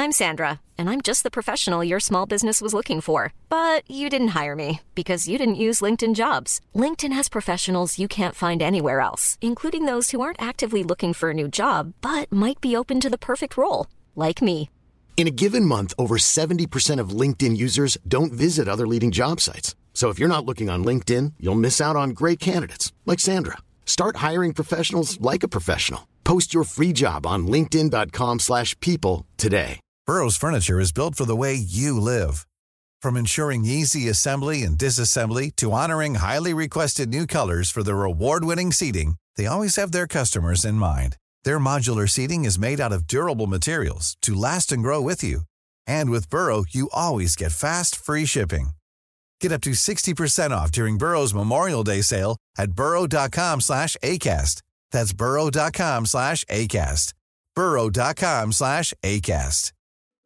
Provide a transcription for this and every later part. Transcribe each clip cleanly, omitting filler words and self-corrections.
I'm Sandra, and I'm just the professional your small business was looking for. But you didn't hire me because you didn't use LinkedIn Jobs. LinkedIn has professionals you can't find anywhere else, including those who aren't actively looking for a new job, but might be open to the perfect role, like me. In a given month, over 70% of LinkedIn users don't visit other leading job sites. So if you're not looking on LinkedIn, you'll miss out on great candidates like Sandra. Start hiring professionals like a professional. Post your free job on linkedin.com/people today. Burrow's furniture is built for the way you live. From ensuring easy assembly and disassembly to honoring highly requested new colors for their award-winning seating, they always have their customers in mind. Their modular seating is made out of durable materials to last and grow with you. And with Burrow, you always get fast, free shipping. Get up to 60% off during Burrow's Memorial Day sale at burrow.com/ACAST. That's burrow.com/ACAST. burrow.com/ACAST.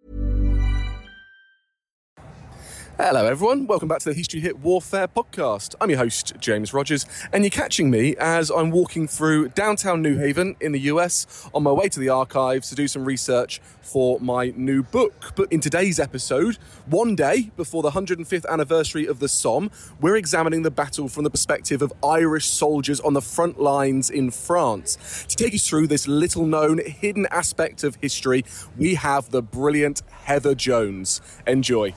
Hello everyone, welcome back to the History Hit Warfare podcast. I'm your host, James Rogers, and you're catching me as I'm walking through downtown New Haven in the US on my way to the archives to do some research for my new book. But in today's episode, one day before the 105th anniversary of the Somme, we're examining the battle from the perspective of Irish soldiers on the front lines in France. To take us through this little-known, hidden aspect of history, we have the brilliant Heather Jones. Enjoy.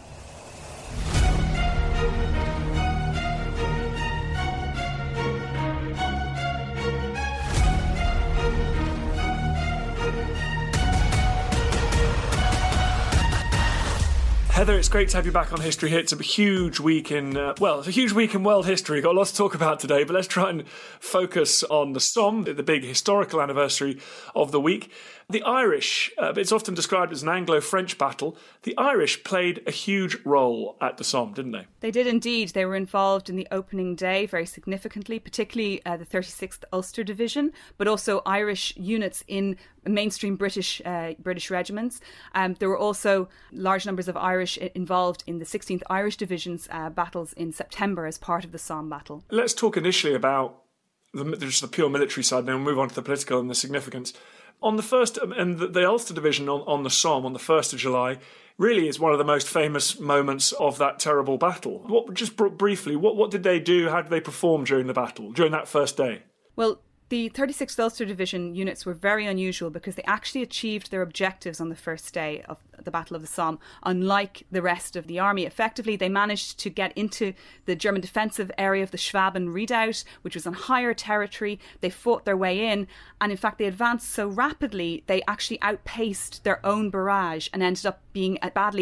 Heather, it's great to have you back on History Hit. It's a huge week in, it's a huge week in world history. Got a lot to talk about today, but let's try and focus on the Somme, the big historical anniversary of the week. The Irish, it's often described as an Anglo-French battle. The Irish played a huge role at the Somme, didn't they? They did indeed. They were involved in the opening day very significantly, particularly the 36th Ulster Division, but also Irish units in mainstream British regiments. There were also large numbers of Irish involved in the 16th Irish Division's battles in September as part of the Somme battle. Let's talk initially about just the pure military side, then we'll move on to the political and the significance. On the first, and the Ulster Division on the Somme on the 1st of July really is one of the most famous moments of that terrible battle. Briefly, what did they do? How did they perform during the battle, during that first day? Well, the 36th Ulster Division units were very unusual because they actually achieved their objectives on the first day of the Battle of the Somme, unlike the rest of the army. Effectively, they managed to get into the German defensive area of the Schwaben Redoubt, which was on higher territory. They fought their way in, and in fact, they advanced so rapidly, they actually outpaced their own barrage and ended up being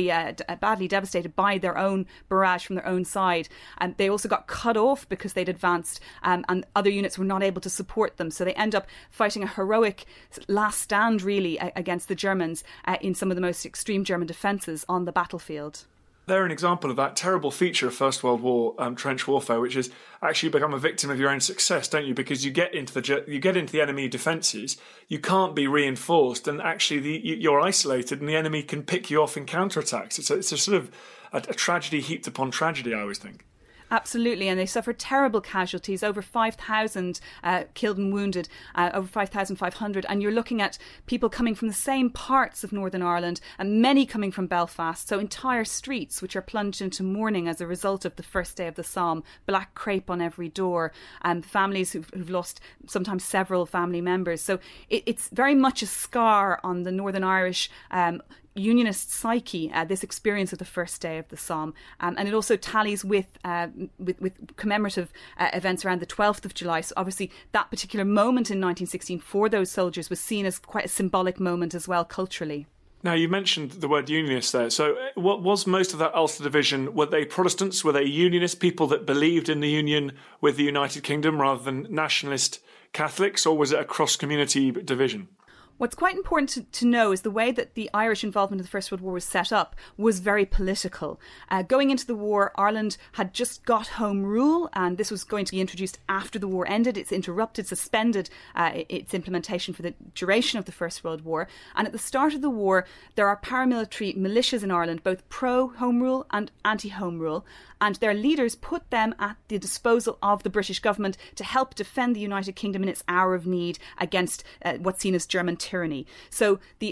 badly devastated by their own barrage from their own side. And they also got cut off because they'd advanced, and other units were not able to support them. So they end up fighting a heroic last stand, really, against the Germans in some of the most extreme German defences on the battlefield. They're an example of that terrible feature of First World War trench warfare, which is actually become a victim of your own success, don't you? Because you get into the enemy defences, you can't be reinforced, and actually you're isolated, and the enemy can pick you off in counterattacks. It's a sort of a tragedy heaped upon tragedy, I always think. Absolutely, and they suffered terrible casualties, over 5,000 killed and wounded, over 5,500, and you're looking at people coming from the same parts of Northern Ireland, and many coming from Belfast, so entire streets which are plunged into mourning as a result of the first day of the Somme, black crape on every door, families who've lost sometimes several family members. So it's very much a scar on the Northern Irish Unionist psyche, this experience of the first day of the Somme, and it also tallies with commemorative events around the 12th of July. So obviously that particular moment in 1916 for those soldiers was seen as quite a symbolic moment as well culturally. Now, you mentioned the word unionist there. So what was most of that Ulster Division? Were they Protestants? Were they unionist people that believed in the union with the United Kingdom rather than nationalist Catholics, or was it a cross-community division? What's quite important to know is the way that the Irish involvement in the First World War was set up was very political. Going into the war, Ireland had just got Home Rule, and this was going to be introduced after the war ended. It's suspended its implementation for the duration of the First World War. And at the start of the war, there are paramilitary militias in Ireland, both pro-Home Rule and anti-Home Rule, and their leaders put them at the disposal of the British government to help defend the United Kingdom in its hour of need against what's seen as German tyranny. So the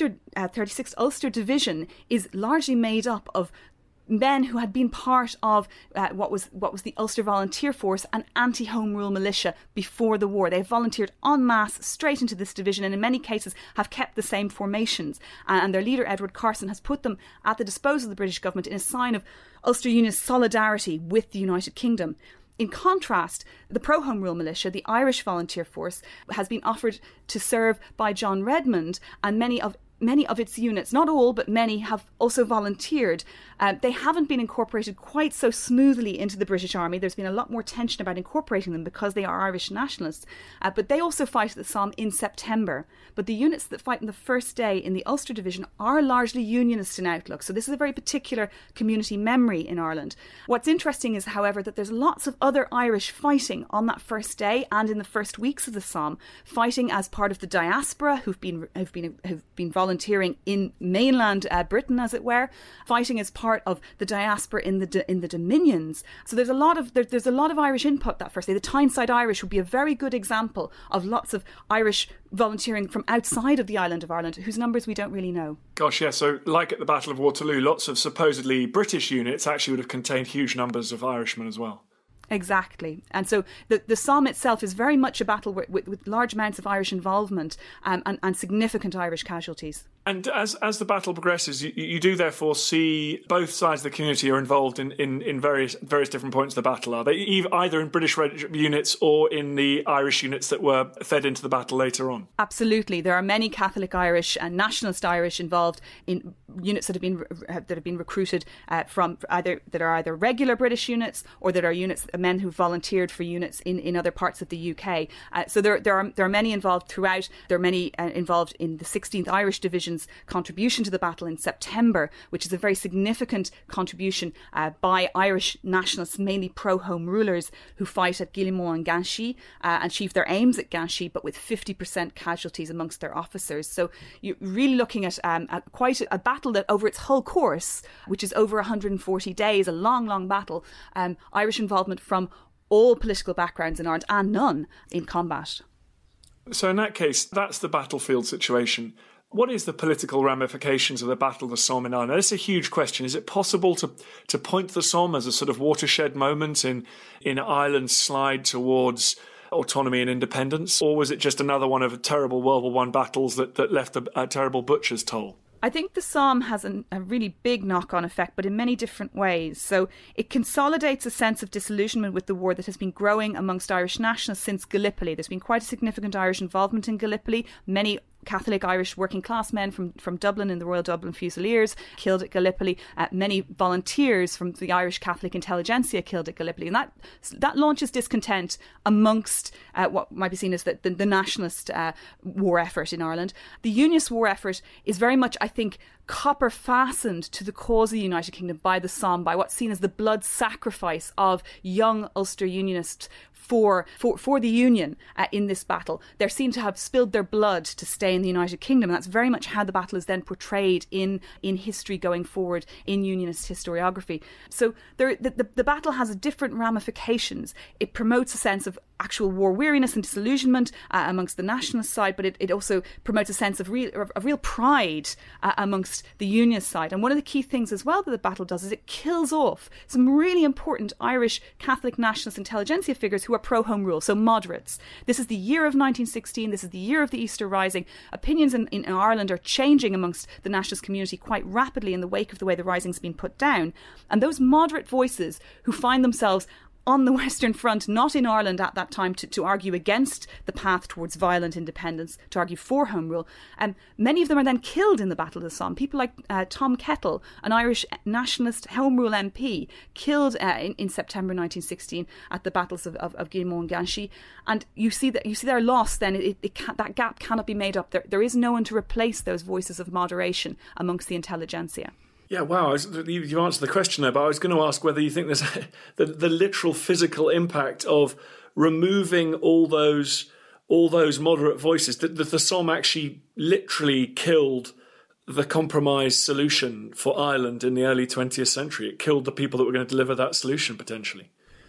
36th Ulster Division is largely made up of men who had been part of what was the Ulster Volunteer Force, an anti-Home Rule militia before the war. They volunteered en masse straight into this division, and in many cases have kept the same formations. And their leader, Edward Carson, has put them at the disposal of the British government in a sign of Ulster Unionist solidarity with the United Kingdom. In contrast, the pro-Home Rule militia, the Irish Volunteer Force, has been offered to serve by John Redmond, and many of its units, not all, but many, have also volunteered. They haven't been incorporated quite so smoothly into the British Army. There's been a lot more tension about incorporating them because they are Irish nationalists. But they also fight at the Somme in September. But the units that fight on the first day in the Ulster Division are largely unionist in outlook. So this is a very particular community memory in Ireland. What's interesting is, however, that there's lots of other Irish fighting on that first day and in the first weeks of the Somme, fighting as part of the diaspora who've been volunteering in mainland Britain, as it were, fighting as part of the diaspora in the Dominions. So there's a lot of Irish input that first day. The Tyneside Irish would be a very good example of lots of Irish volunteering from outside of the island of Ireland, whose numbers we don't really know. Gosh, yeah. So like at the Battle of Waterloo, lots of supposedly British units actually would have contained huge numbers of Irishmen as well. Exactly. And so the Somme itself is very much a battle with large amounts of Irish involvement and significant Irish casualties. And as the battle progresses, you do therefore see both sides of the community are involved in various different points of the battle. Are they either in British units or in the Irish units that were fed into the battle later on? Absolutely. There are many Catholic Irish and nationalist Irish involved in units that have been recruited from that are either regular British units or that are units, men who volunteered for units in other parts of the UK. So there are many involved throughout. There are many involved in the 16th Irish Division's contribution to the battle in September, which is a very significant contribution by Irish nationalists, mainly pro-Home Rulers, who fight at Guillemot and Ginchy and achieve their aims at Ginchy, but with 50% casualties amongst their officers. So you're really looking at quite a battle that over its whole course, which is over 140 days, a long battle, Irish involvement from all political backgrounds in Ireland and none in combat. So in that case, that's the battlefield situation. What is the political ramifications of the Battle of the Somme in Ireland? Now, this is a huge question. Is it possible to point to the Somme as a sort of watershed moment in Ireland's slide towards autonomy and independence? Or was it just another one of terrible World War I battles that left a terrible butcher's toll? I think the Somme has a really big knock-on effect, but in many different ways. So it consolidates a sense of disillusionment with the war that has been growing amongst Irish nationalists since Gallipoli. There's been quite a significant Irish involvement in Gallipoli. Many Catholic Irish working class men from Dublin in the Royal Dublin Fusiliers killed at Gallipoli. Many volunteers from the Irish Catholic intelligentsia killed at Gallipoli. And that launches discontent amongst what might be seen as the nationalist war effort in Ireland. The Unionist war effort is very much, I think, copper fastened to the cause of the United Kingdom by the Somme, by what's seen as the blood sacrifice of young Ulster Unionists for the Union in this battle. They're seen to have spilled their blood to stay in the United Kingdom. And that's very much how the battle is then portrayed in history going forward, in Unionist historiography. So the battle has different ramifications. It promotes a sense of actual war weariness and disillusionment amongst the nationalist side, but it also promotes a sense of real pride amongst the Unionist side. And one of the key things as well that the battle does is it kills off some really important Irish Catholic nationalist intelligentsia figures who are pro-Home Rule, so moderates. This is the year of 1916, this is the year of the Easter Rising. Opinions in Ireland are changing amongst the nationalist community quite rapidly in the wake of the way the rising's been put down. And those moderate voices who find themselves on the Western Front, not in Ireland at that time, to argue against the path towards violent independence, to argue for Home Rule. Many of them are then killed in the Battle of the Somme. People like Tom Kettle, an Irish nationalist Home Rule MP, killed in September 1916 at the battles of Guillemot and Ginchy. And you see their loss then. That gap cannot be made up. There is no one to replace those voices of moderation amongst the intelligentsia. Yeah, wow, you answered the question there, but I was going to ask whether you think there's the literal physical impact of removing all those moderate voices, that the Somme actually literally killed the compromise solution for Ireland in the early 20th century. It killed the people that were going to deliver that solution, potentially.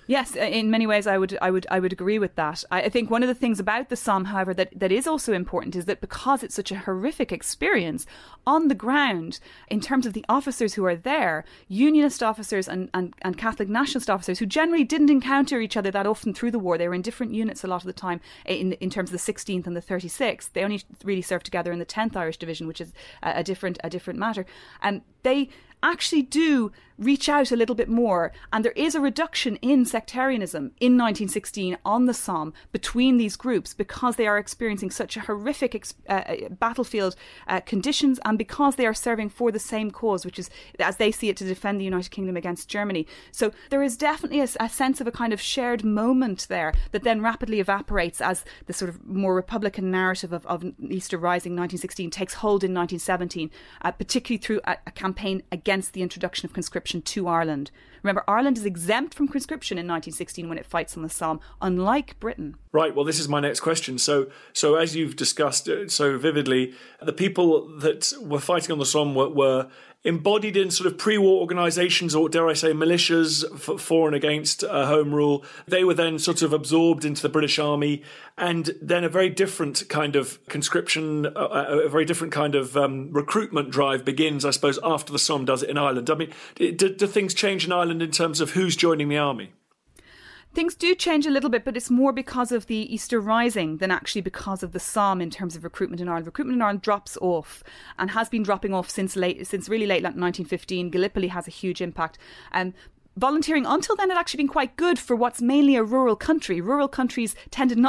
Yes, in many ways I would agree with that. I think one of the things about the Somme, however, that is also important is that because it's such a horrific experience on the ground, in terms of the officers who are there, Unionist officers and Catholic nationalist officers who generally didn't encounter each other that often through the war. They were in different units a lot of the time in terms of the 16th and the 36th. They only really served together in the 10th Irish Division, which is a different matter. And they actually do reach out a little bit more, and there is a reduction in sectarianism in 1916 on the Somme between these groups because they are experiencing such a horrific battlefield conditions, and because they are serving for the same cause, which is, as they see it, to defend the United Kingdom against Germany. So there is definitely a sense of a kind of shared moment there that then rapidly evaporates as the sort of more Republican narrative of Easter Rising 1916 takes hold in 1917, particularly through a campaign against the introduction of conscription to Ireland. Remember, Ireland is exempt from conscription in 1916 when it fights on the Somme, unlike Britain. Right, well, this is my next question. So as you've discussed so vividly, the people that were fighting on the Somme were embodied in sort of pre-war organisations, or dare I say militias, for and against Home Rule. They were then sort of absorbed into the British Army, and then a very different kind of conscription, a very different kind of recruitment drive begins, I suppose, after the Somme does it in Ireland. I mean, do things change in Ireland in terms of who's joining the army? Things do change a little bit, but it's more because of the Easter Rising than actually because of the Somme in terms of recruitment in Ireland. Recruitment in Ireland drops off and has been dropping off since really late 1915. Gallipoli has a huge impact. Volunteering until then had actually been quite good for what's mainly a rural country. Rural parts of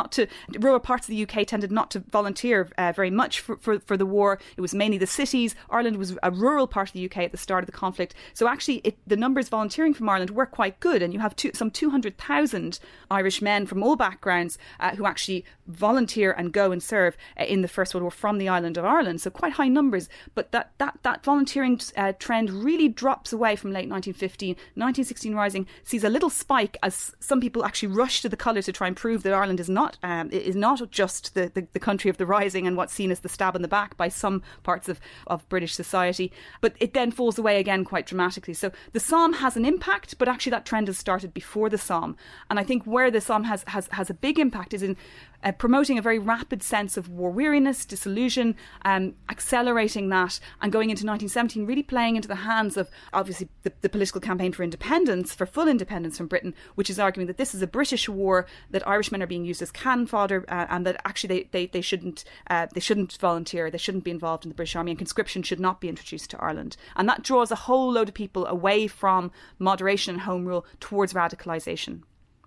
the UK tended not to volunteer very much for the war. It was mainly the cities. Ireland was a rural part of the UK at the start of the conflict. So actually the numbers volunteering from Ireland were quite good. And you have some 200,000 Irish men from all backgrounds who actually volunteer and go and serve in the First World War from the island of Ireland. So quite high numbers. But that volunteering trend really drops away from late 1915. 1916 Rising sees a little spike as some people actually rush to the colours to try and prove that Ireland is not just the country of the Rising and what's seen as the stab in the back by some parts of British society. But it then falls away again quite dramatically. So the Somme has an impact, but actually that trend has started before the Somme. And I think where the Somme has a big impact is in promoting a very rapid sense of war weariness, disillusion, accelerating that, and going into 1917 really playing into the hands of obviously the political campaign for independence, for full independence from Britain, which is arguing that this is a British war, that Irishmen are being used as cannon fodder, and that actually they shouldn't volunteer, they shouldn't be involved in the British Army, and conscription should not be introduced to Ireland. And that draws a whole load of people away from moderation and Home Rule towards radicalisation.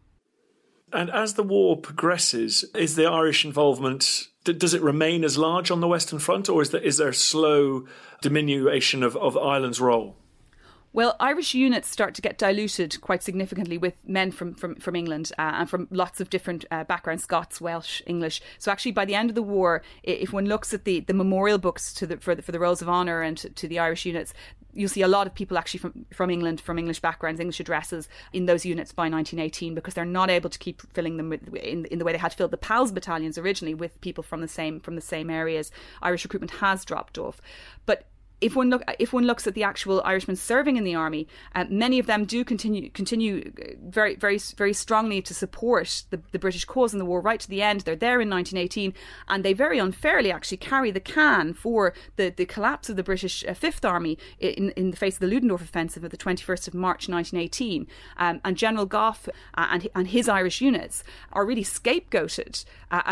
And as the war progresses, is the Irish involvement, does it remain as large on the Western Front, or is there a slow diminution of Ireland's role? Well, Irish units start to get diluted quite significantly with men from England and from lots of different backgrounds, Scots, Welsh, English. So actually by the end of the war, if one looks at the memorial books for the Rolls of Honour and to the Irish units, you'll see a lot of people actually from England, from English backgrounds, English addresses in those units by 1918, because they're not able to keep filling them in the way they had filled the PALS battalions originally with people from the same areas. Irish recruitment has dropped off. But if one looks at the actual Irishmen serving in the army, many of them do continue very, very, very strongly to support the British cause in the war right to the end. They're there in 1918, and they very unfairly actually carry the can for the collapse of the British Fifth Army in the face of the Ludendorff offensive of the 21st of March 1918. And General Gough and his Irish units are really scapegoated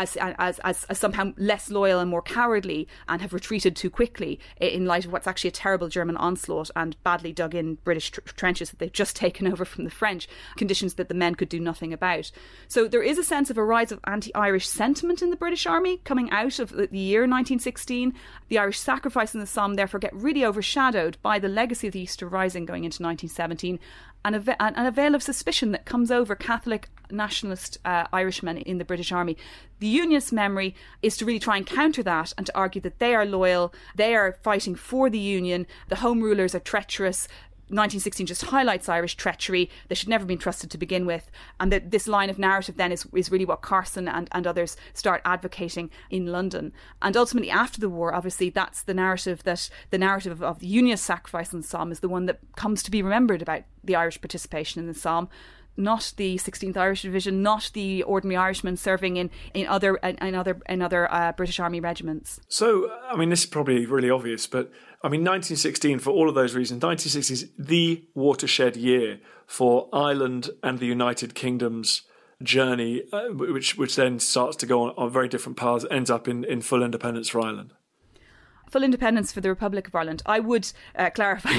as somehow less loyal and more cowardly, and have retreated too quickly in light of what's actually a terrible German onslaught and badly dug in British trenches that they've just taken over from the French, conditions that the men could do nothing about. So there is a sense of a rise of anti-Irish sentiment in the British Army coming out of the year 1916. The Irish sacrifice in the Somme therefore get really overshadowed by the legacy of the Easter Rising going into 1917, and a veil of suspicion that comes over Catholic nationalist Irishmen in the British Army. The Unionist memory is to really try and counter that and to argue that they are loyal, they are fighting for the Union, the Home Rulers are treacherous. 1916 just highlights Irish treachery. They should never have been trusted to begin with. And that this line of narrative then is really what Carson and others start advocating in London. And ultimately after the war, obviously that's the narrative of the Unionist sacrifice in the Somme is the one that comes to be remembered about the Irish participation in the Somme. not the 16th Irish Division, not the ordinary Irishmen serving in other British Army regiments. So, I mean, this is probably really obvious, but I mean, 1916, for all of those reasons, 1916 is the watershed year for Ireland and the United Kingdom's journey, which then starts to go on very different paths, ends up in full independence for Ireland. Full independence for the Republic of Ireland. I would clarify,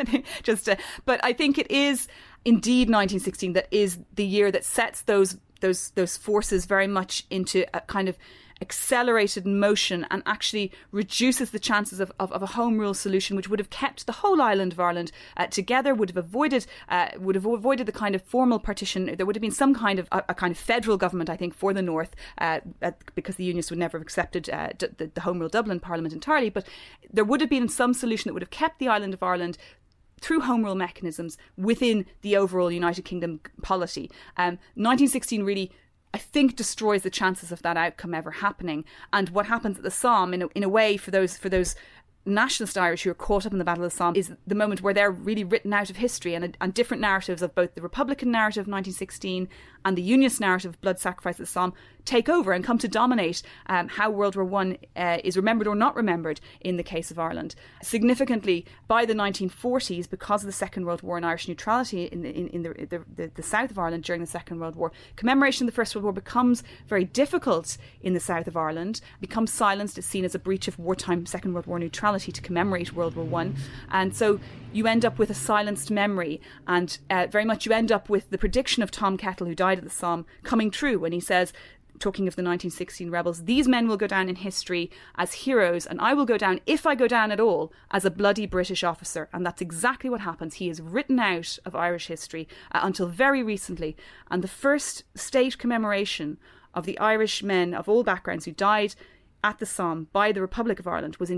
but I think it is indeed 1916 that is the year that sets those forces very much into a kind of accelerated motion and actually reduces the chances of a home rule solution, which would have kept the whole island of Ireland together, would have avoided the kind of formal partition. There would have been some kind of a kind of federal government, I think, for the North, because the Unionists would never have accepted the Home Rule Dublin Parliament entirely. But there would have been some solution that would have kept the island of Ireland through home rule mechanisms within the overall United Kingdom polity. 1916 really, I think, destroys the chances of that outcome ever happening. And what happens at the Somme, in a way, for those nationalist Irish who are caught up in the Battle of the Somme, is the moment where they're really written out of history, and different narratives of both the Republican narrative of 1916 and the Unionist narrative of blood sacrifice at the Somme take over and come to dominate how World War I is remembered or not remembered in the case of Ireland. Significantly, by the 1940s, because of the Second World War and Irish neutrality in the south of Ireland during the Second World War, commemoration of the First World War becomes very difficult in the south of Ireland, becomes silenced. It's seen as a breach of wartime Second World War neutrality to commemorate World War I. And so you end up with a silenced memory, and very much you end up with the prediction of Tom Kettle, who died at the Somme, coming true when he says, talking of the 1916 rebels, these men will go down in history as heroes, and I will go down, if I go down at all, as a bloody British officer. And that's exactly what happens. He is written out of Irish history until very recently. And the first state commemoration of the Irish men of all backgrounds who died at the Somme by the Republic of Ireland was in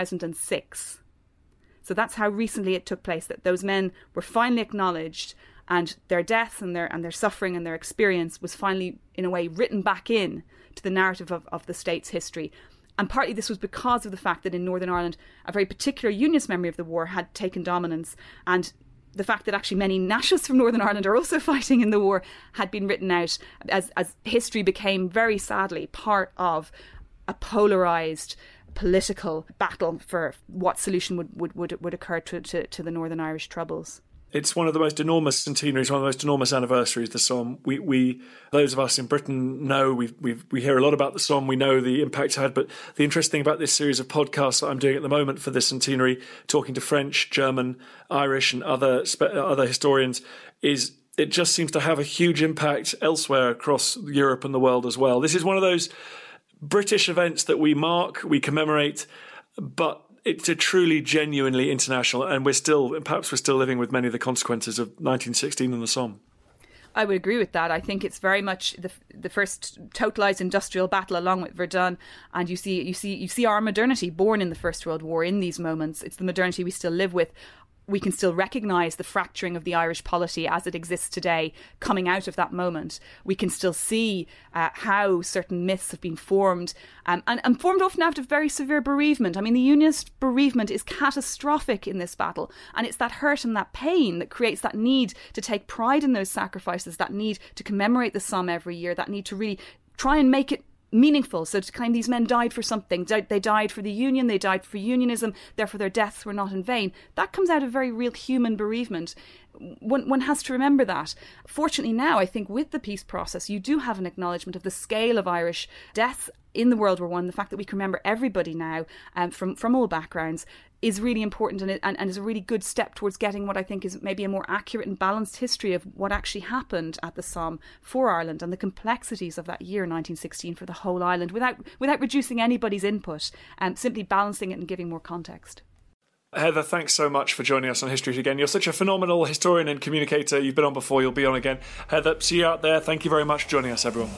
2006. So that's how recently it took place, that those men were finally acknowledged, and their deaths and their suffering and their experience was finally, in a way, written back in to the narrative of the state's history. And partly this was because of the fact that in Northern Ireland, a very particular Unionist memory of the war had taken dominance, and the fact that actually many nationalists from Northern Ireland are also fighting in the war had been written out as history became, very sadly, part of a polarised political battle for what solution would occur to the Northern Irish Troubles. It's one of the most enormous centenaries, one of the most enormous anniversaries, the Somme. We those of us in Britain know, we hear a lot about the Somme, we know the impact it had, but the interesting thing about this series of podcasts that I'm doing at the moment for this centenary, talking to French, German, Irish and other historians, is it just seems to have a huge impact elsewhere across Europe and the world as well. This is one of those British events that we mark, we commemorate, but it's a truly, genuinely international, and we're still living with many of the consequences of 1916 and the Somme. I would agree with that. I think it's very much the first totalised industrial battle, along with Verdun, and you see our modernity born in the First World War in these moments. It's the modernity we still live with. We can still recognise the fracturing of the Irish polity as it exists today coming out of that moment. We can still see how certain myths have been formed and formed often after very severe bereavement. I mean, the Unionist bereavement is catastrophic in this battle, and it's that hurt and that pain that creates that need to take pride in those sacrifices, that need to commemorate the Somme every year, that need to really try and make it meaningful. So to claim these men died for something, they died for the Union, they died for unionism, therefore their deaths were not in vain. That comes out of very real human bereavement. One has to remember that. Fortunately now, I think with the peace process, you do have an acknowledgement of the scale of Irish deaths in the World War I. The fact that we can remember everybody now from all backgrounds is really important, and is a really good step towards getting what I think is maybe a more accurate and balanced history of what actually happened at the Somme for Ireland and the complexities of that year 1916 for the whole island, without reducing anybody's input, simply balancing it and giving more context. Heather, thanks so much for joining us on History Hit again. You're such a phenomenal historian and communicator. You've been on before, you'll be on again. Heather, see you out there. Thank you very much for joining us, everyone.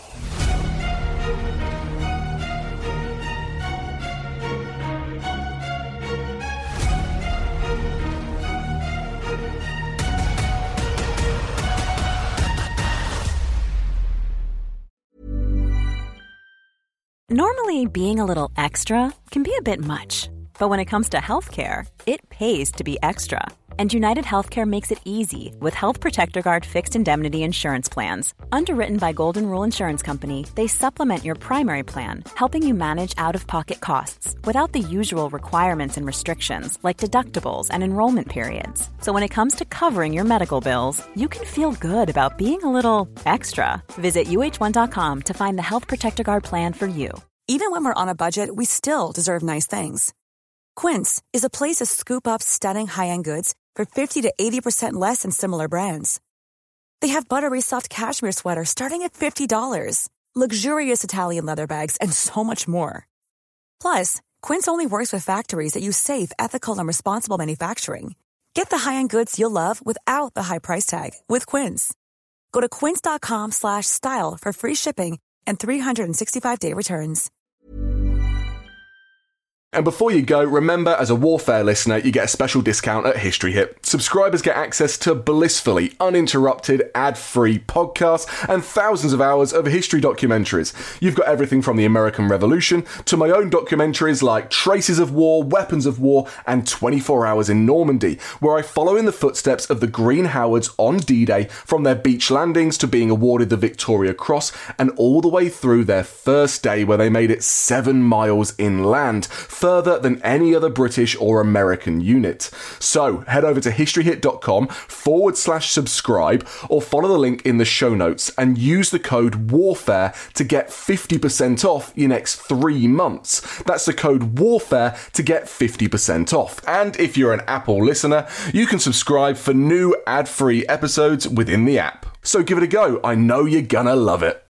Normally, being a little extra can be a bit much. But when it comes to healthcare, it pays to be extra. And United Healthcare makes it easy with Health Protector Guard fixed indemnity insurance plans. Underwritten by Golden Rule Insurance Company, they supplement your primary plan, helping you manage out-of-pocket costs without the usual requirements and restrictions like deductibles and enrollment periods. So when it comes to covering your medical bills, you can feel good about being a little extra. Visit UH1.com to find the Health Protector Guard plan for you. Even when we're on a budget, we still deserve nice things. Quince is a place to scoop up stunning high-end goods for 50 to 80% less than similar brands. They have buttery soft cashmere sweaters starting at $50, luxurious Italian leather bags, and so much more. Plus, Quince only works with factories that use safe, ethical, and responsible manufacturing. Get the high-end goods you'll love without the high price tag with Quince. Go to quince.com/style for free shipping and 365-day returns. And before you go, remember, as a Warfare listener, you get a special discount at History Hit. Subscribers get access to blissfully uninterrupted, ad-free podcasts and thousands of hours of history documentaries. You've got everything from the American Revolution to my own documentaries like Traces of War, Weapons of War, and 24 Hours in Normandy, where I follow in the footsteps of the Green Howards on D-Day, from their beach landings to being awarded the Victoria Cross, and all the way through their first day where they made it 7 miles inland, further than any other British or American unit. So head over to historyhit.com/subscribe or follow the link in the show notes and use the code WARFARE to get 50% off your next 3 months. That's the code WARFARE to get 50% off. And if you're an Apple listener, you can subscribe for new ad-free episodes within the app. So give it a go. I know you're gonna love it.